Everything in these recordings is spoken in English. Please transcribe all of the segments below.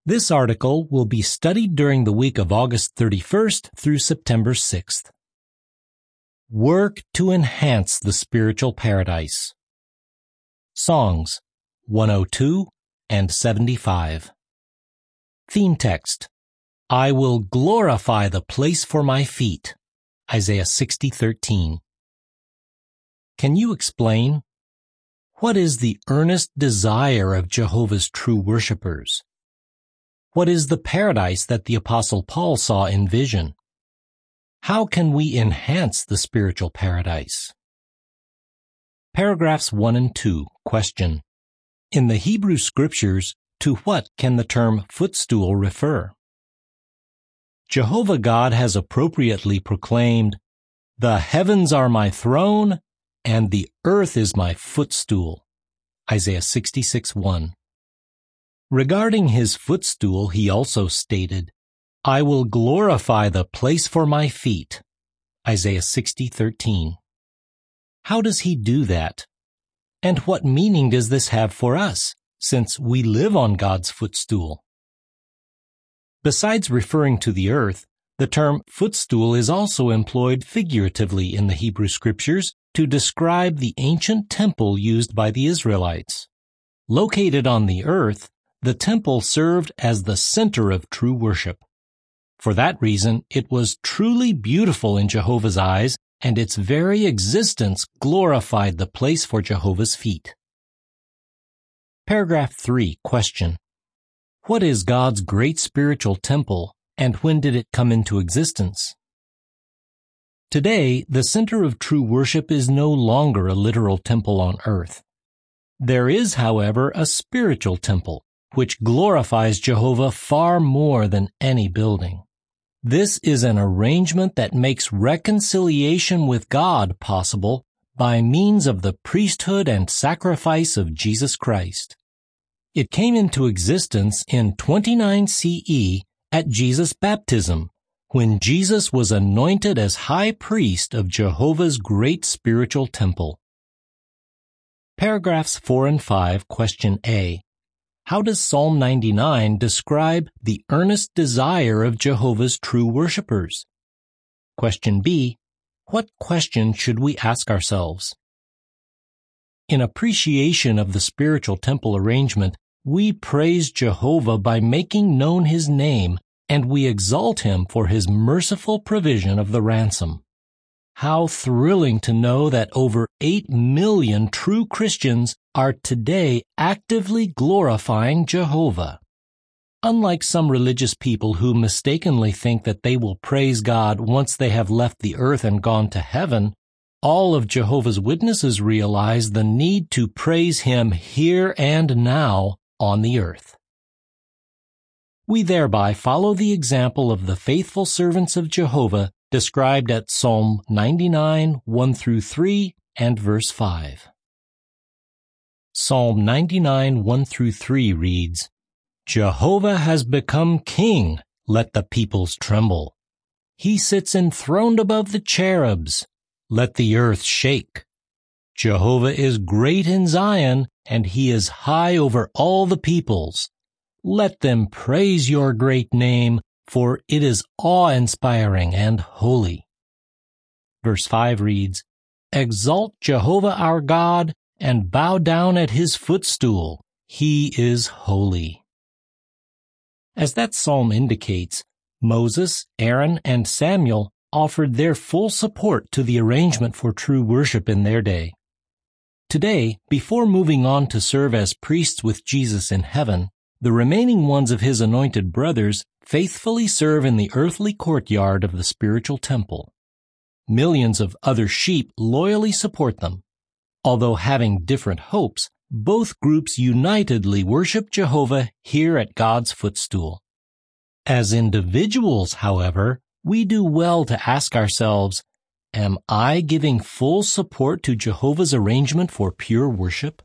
This article will be studied during the week of August 31st through September 6th. Work to enhance the spiritual paradise. Songs 102 and 75. Theme text: I will glorify the place for my feet. Isaiah 60:13. Can you explain? What is the earnest desire of Jehovah's true worshipers? What is the paradise that the Apostle Paul saw in vision? How can we enhance the spiritual paradise? Paragraphs 1 and 2. Question: in the Hebrew Scriptures, to what can the term footstool refer? Jehovah God has appropriately proclaimed, "The heavens are my throne, and the earth is my footstool." Isaiah 66:1. Regarding his footstool, he also stated, "I will glorify the place for my feet." Isaiah 60:13. How does he do that? And what meaning does this have for us, since we live on God's footstool? Besides referring to the earth, the term footstool is also employed figuratively in the Hebrew Scriptures to describe the ancient temple used by the Israelites. Located on the earth, the temple served as the center of true worship. For that reason, it was truly beautiful in Jehovah's eyes, and its very existence glorified the place for Jehovah's feet. Paragraph 3. Question: what is God's great spiritual temple, and when did it come into existence? Today, the center of true worship is no longer a literal temple on earth. There is, however, a spiritual temple, which glorifies Jehovah far more than any building. This is an arrangement that makes reconciliation with God possible by means of the priesthood and sacrifice of Jesus Christ. It came into existence in 29 CE at Jesus' baptism, when Jesus was anointed as high priest of Jehovah's great spiritual temple. Paragraphs 4 and 5. Question A: how does Psalm 99 describe the earnest desire of Jehovah's true worshipers? Question B: what question should we ask ourselves? In appreciation of the spiritual temple arrangement, we praise Jehovah by making known his name, and we exalt him for his merciful provision of the ransom. How thrilling to know that over 8 million true Christians are today actively glorifying Jehovah. Unlike some religious people who mistakenly think that they will praise God once they have left the earth and gone to heaven, all of Jehovah's Witnesses realize the need to praise him here and now on the earth. We thereby follow the example of the faithful servants of Jehovah described at Psalm 99, 1-3, and verse 5. Psalm 99, 1-3 reads, "Jehovah has become king, let the peoples tremble. He sits enthroned above the cherubs, let the earth shake. Jehovah is great in Zion, and he is high over all the peoples. Let them praise your great name, for it is awe-inspiring and holy." Verse 5 reads, "Exalt Jehovah our God, and bow down at his footstool. He is holy." As that psalm indicates, Moses, Aaron, and Samuel offered their full support to the arrangement for true worship in their day. Today, before moving on to serve as priests with Jesus in heaven, the remaining ones of his anointed brothers faithfully serve in the earthly courtyard of the spiritual temple. Millions of other sheep loyally support them. Although having different hopes, both groups unitedly worship Jehovah here at God's footstool. As individuals, however, we do well to ask ourselves, am I giving full support to Jehovah's arrangement for pure worship?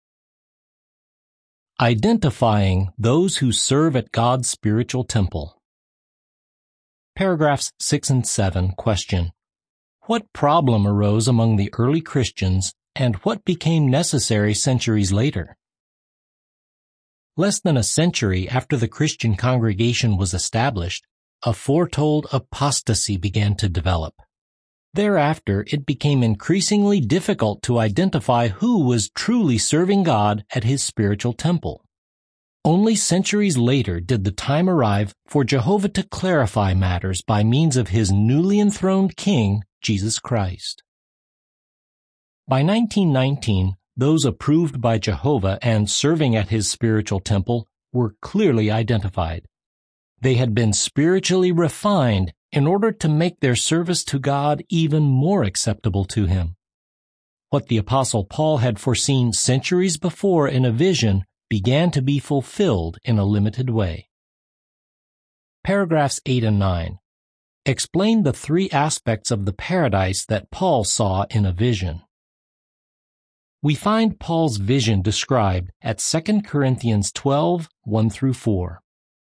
Identifying those who serve at God's spiritual temple. Paragraphs 6 and 7 question: what problem arose among the early Christians, and what became necessary centuries later? Less than a century after the Christian congregation was established, a foretold apostasy began to develop. Thereafter, it became increasingly difficult to identify who was truly serving God at his spiritual temple. Only centuries later did the time arrive for Jehovah to clarify matters by means of his newly enthroned King, Jesus Christ. By 1919, those approved by Jehovah and serving at his spiritual temple were clearly identified. They had been spiritually refined in order to make their service to God even more acceptable to him. What the Apostle Paul had foreseen centuries before in a vision began to be fulfilled in a limited way. Paragraphs 8 and 9 explain the three aspects of the paradise that Paul saw in a vision. We find Paul's vision described at 2 Corinthians 12, 1-4.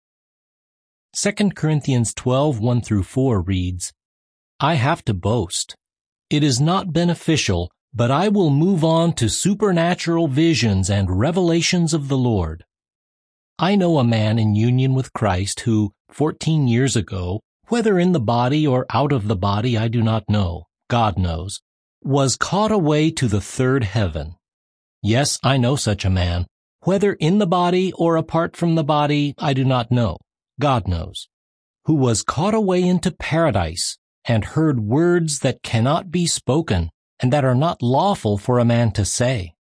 2 Corinthians 12, 1-4 reads, I have to boast. It is not beneficial, but I will move on to supernatural visions and revelations of the Lord. I know a man in union with Christ who, 14 years ago, whether in the body or out of the body I do not know, God knows, was caught away to the third heaven. Yes, I know such a man. Whether in the body or apart from the body, I do not know. God knows. Who was caught away into paradise and heard words that cannot be spoken and that are not lawful for a man to say.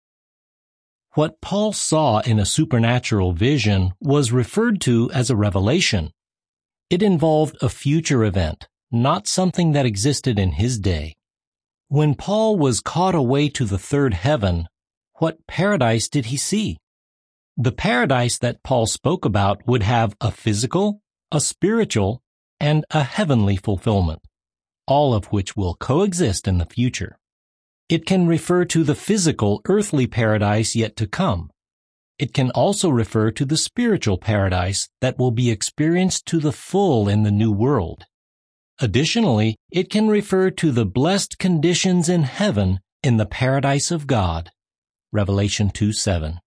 What Paul saw in a supernatural vision was referred to as a revelation. It involved a future event, not something that existed in his day. When Paul was caught away to the third heaven, what paradise did he see? The paradise that Paul spoke about would have a physical, a spiritual, and a heavenly fulfillment, all of which will coexist in the future. It can refer to the physical, earthly paradise yet to come. It can also refer to the spiritual paradise that will be experienced to the full in the new world. Additionally, it can refer to the blessed conditions in heaven in the paradise of God. Revelation 2:7.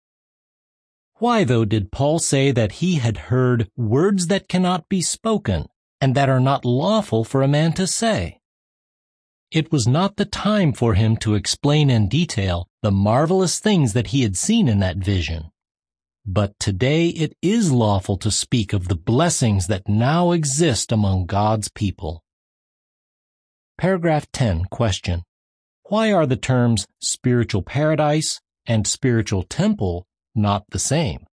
Why, though, did Paul say that he had heard words that cannot be spoken and that are not lawful for a man to say? It was not the time for him to explain in detail the marvelous things that he had seen in that vision. But today it is lawful to speak of the blessings that now exist among God's people. Paragraph 10, question. Why are the terms spiritual paradise and spiritual temple not the same?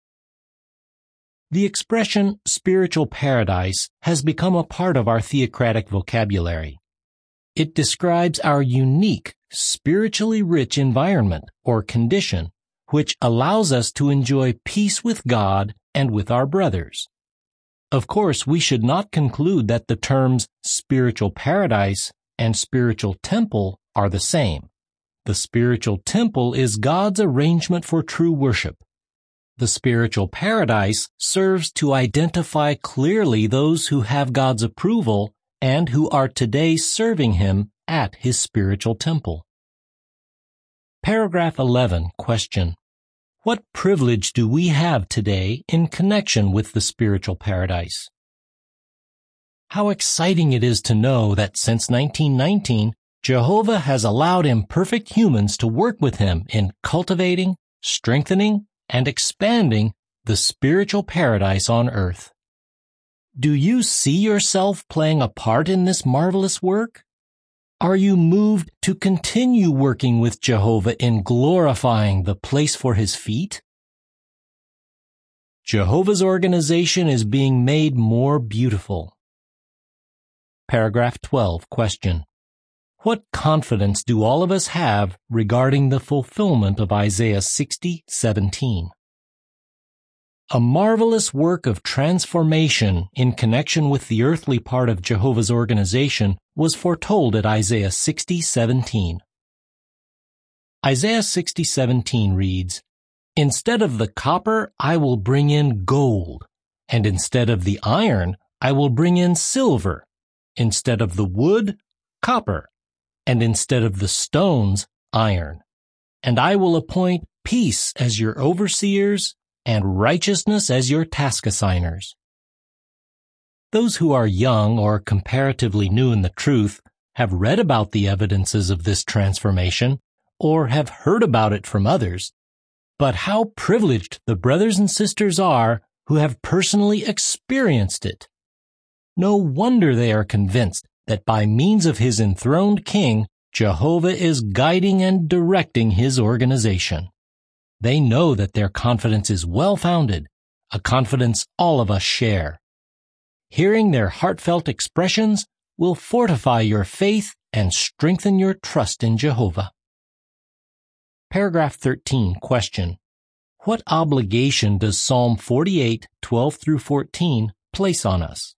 The expression spiritual paradise has become a part of our theocratic vocabulary. It describes our unique, spiritually rich environment or condition, which allows us to enjoy peace with God and with our brothers. Of course, we should not conclude that the terms spiritual paradise and spiritual temple are the same. The spiritual temple is God's arrangement for true worship. The spiritual paradise serves to identify clearly those who have God's approval and who are today serving Him at His spiritual temple. Paragraph 11, question. What privilege do we have today in connection with the spiritual paradise? How exciting it is to know that since 1919, Jehovah has allowed imperfect humans to work with Him in cultivating, strengthening, and expanding the spiritual paradise on earth. Do you see yourself playing a part in this marvelous work? Are you moved to continue working with Jehovah in glorifying the place for His feet? Jehovah's organization is being made more beautiful. Paragraph 12, question. What confidence do all of us have regarding the fulfillment of Isaiah 60:17? A marvelous work of transformation in connection with the earthly part of Jehovah's organization was foretold at Isaiah 60:17. Isaiah 60:17 reads, Instead of the copper, I will bring in gold, and instead of the iron, I will bring in silver, instead of the wood, copper, and instead of the stones, iron. And I will appoint peace as your overseers and righteousness as your task assigners. Those who are young or comparatively new in the truth have read about the evidences of this transformation or have heard about it from others. But how privileged the brothers and sisters are who have personally experienced it. No wonder they are convinced that by means of his enthroned king, Jehovah is guiding and directing his organization. They know that their confidence is well-founded, a confidence all of us share. Hearing their heartfelt expressions will fortify your faith and strengthen your trust in Jehovah. Paragraph 13, question. What obligation does Psalm 48:12-14 place on us?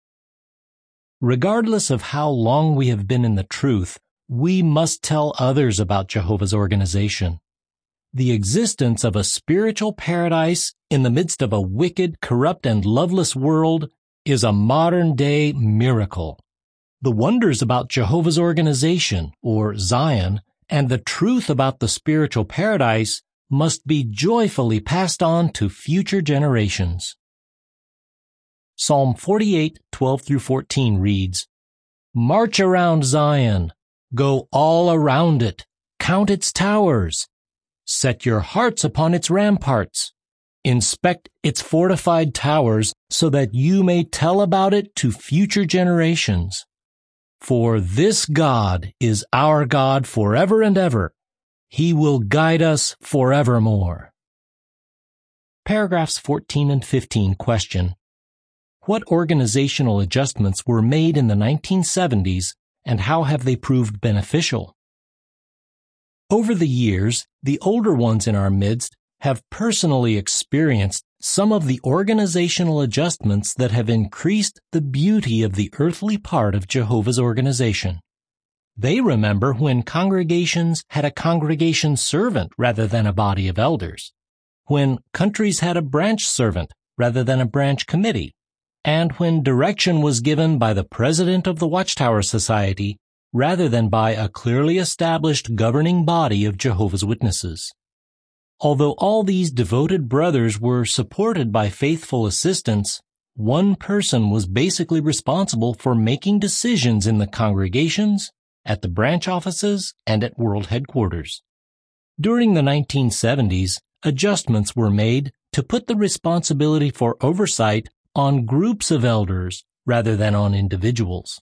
Regardless of how long we have been in the truth, we must tell others about Jehovah's organization. The existence of a spiritual paradise in the midst of a wicked, corrupt, and loveless world is a modern-day miracle. The wonders about Jehovah's organization, or Zion, and the truth about the spiritual paradise must be joyfully passed on to future generations. Psalm 48:12-14 reads, March around Zion, go all around it, count its towers, set your hearts upon its ramparts, inspect its fortified towers so that you may tell about it to future generations. For this God is our God forever and ever. He will guide us forevermore. Paragraphs 14 and 15 question. What organizational adjustments were made in the 1970s and how have they proved beneficial? Over the years, the older ones in our midst have personally experienced some of the organizational adjustments that have increased the beauty of the earthly part of Jehovah's organization. They remember when congregations had a congregation servant rather than a body of elders, when countries had a branch servant rather than a branch committee, and when direction was given by the president of the Watchtower Society rather than by a clearly established governing body of Jehovah's Witnesses. Although all these devoted brothers were supported by faithful assistants, one person was basically responsible for making decisions in the congregations, at the branch offices, and at world headquarters. During the 1970s, adjustments were made to put the responsibility for oversight on groups of elders rather than on individuals.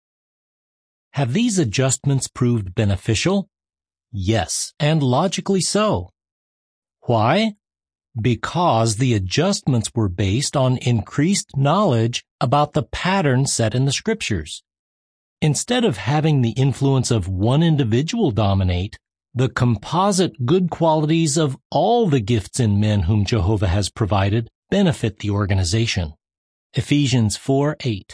Have these adjustments proved beneficial? Yes, and logically so. Why? Because the adjustments were based on increased knowledge about the pattern set in the Scriptures. Instead of having the influence of one individual dominate, the composite good qualities of all the gifts in men whom Jehovah has provided benefit the organization. Ephesians 4:8.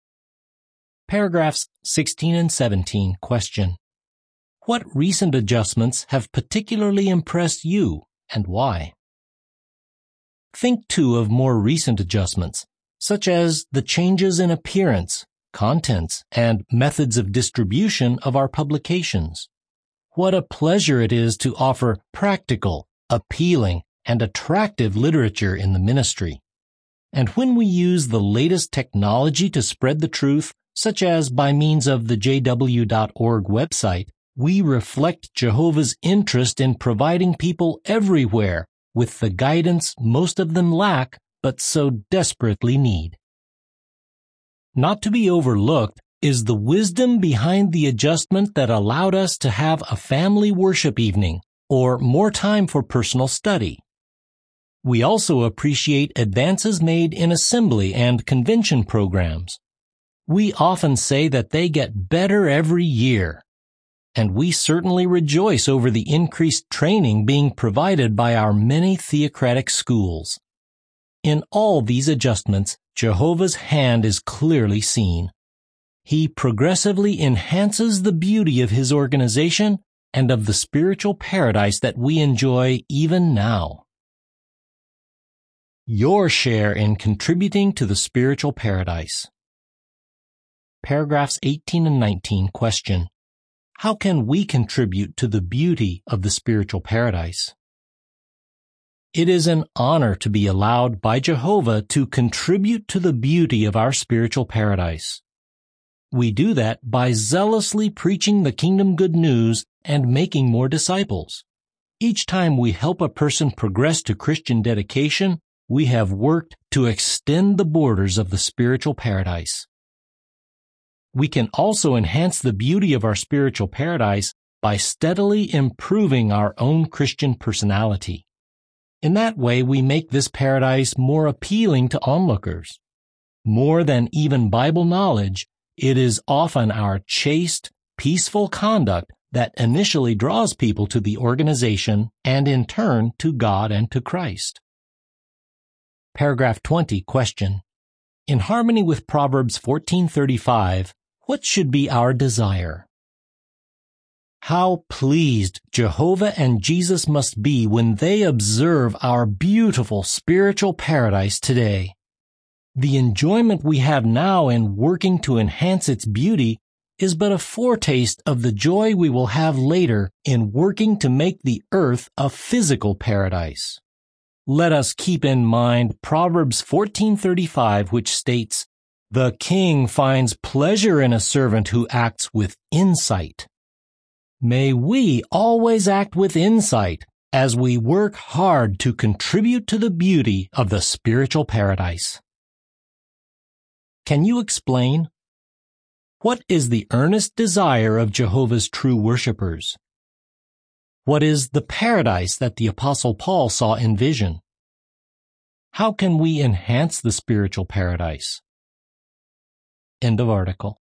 Paragraphs 16 and 17 question. What recent adjustments have particularly impressed you and why? Think too of more recent adjustments, such as the changes in appearance, contents, and methods of distribution of our publications. What a pleasure it is to offer practical, appealing, and attractive literature in the ministry. And when we use the latest technology to spread the truth, such as by means of the jw.org website, we reflect Jehovah's interest in providing people everywhere with the guidance most of them lack but so desperately need. Not to be overlooked is the wisdom behind the adjustment that allowed us to have a family worship evening or more time for personal study. We also appreciate advances made in assembly and convention programs. We often say that they get better every year, and we certainly rejoice over the increased training being provided by our many theocratic schools. In all these adjustments, Jehovah's hand is clearly seen. He progressively enhances the beauty of his organization and of the spiritual paradise that we enjoy even now. Your share in contributing to the spiritual paradise. Paragraphs 18 and 19 question. How can we contribute to the beauty of the spiritual paradise? It is an honor to be allowed by Jehovah to contribute to the beauty of our spiritual paradise. We do that by zealously preaching the kingdom good news and making more disciples. Each time we help a person progress to Christian dedication, we have worked to extend the borders of the spiritual paradise. We can also enhance the beauty of our spiritual paradise by steadily improving our own Christian personality. In that way, we make this paradise more appealing to onlookers. More than even Bible knowledge, it is often our chaste, peaceful conduct that initially draws people to the organization and in turn to God and to Christ. Paragraph 20, question. In harmony with Proverbs 14:35, what should be our desire? How pleased Jehovah and Jesus must be when they observe our beautiful spiritual paradise today. The enjoyment we have now in working to enhance its beauty is but a foretaste of the joy we will have later in working to make the earth a physical paradise. Let us keep in mind Proverbs 14:35, which states, "The king finds pleasure in a servant who acts with insight." May we always act with insight as we work hard to contribute to the beauty of the spiritual paradise. Can you explain? What is the earnest desire of Jehovah's true worshipers? What is the paradise that the Apostle Paul saw in vision? How can we enhance the spiritual paradise? End of article.